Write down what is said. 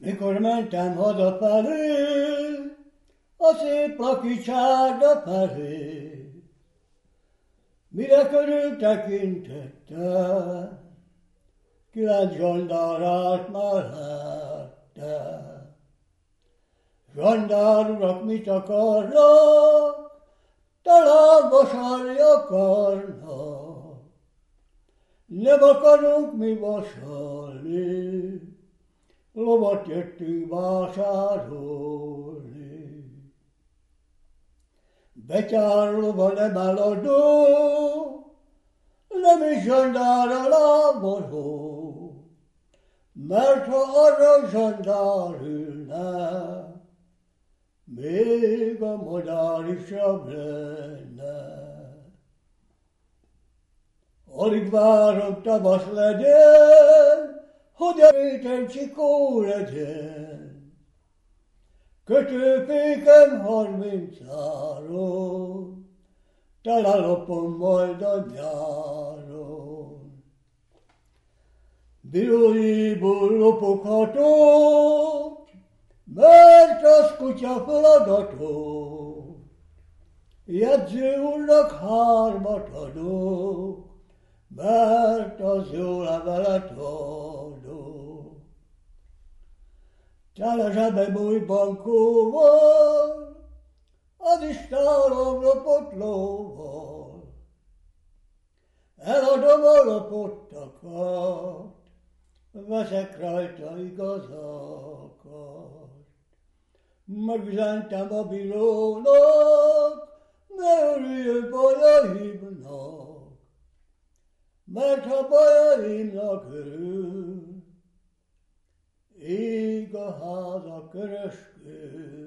Mikor mentem hazafelé, a szép laki csárda felé, mire körül tekintettem, 9 zsandár állt mellette. Zsandár urak mit akarnak, talán vasalni akarnak. Nem akarunk mi vasalni, lovat jöttünk vásárolni. Betyár lova nem eladó, nem is zsandár a lábaló, mert ha arra zsandár ülne, még a modálisabb lenne. Alig várom tavasz legyen, hogy a réten csikó legyen. Kötőfékem 30-áron, tele lopom majd a nyáron. Dióhéjból lopok 6-ot, mert az kutya feladatot. Jegyző úrnak 3-at adok, mert az jó levelet adok. Tele zsebem új bankóval, az is nálam lopott lóval. Eladom a lopottakat, veszek rajta igazakat. Megüzentem a bírónak, ne örüljön bajaimnak, mert ha bajaimnak örül, ég a háza köröskő.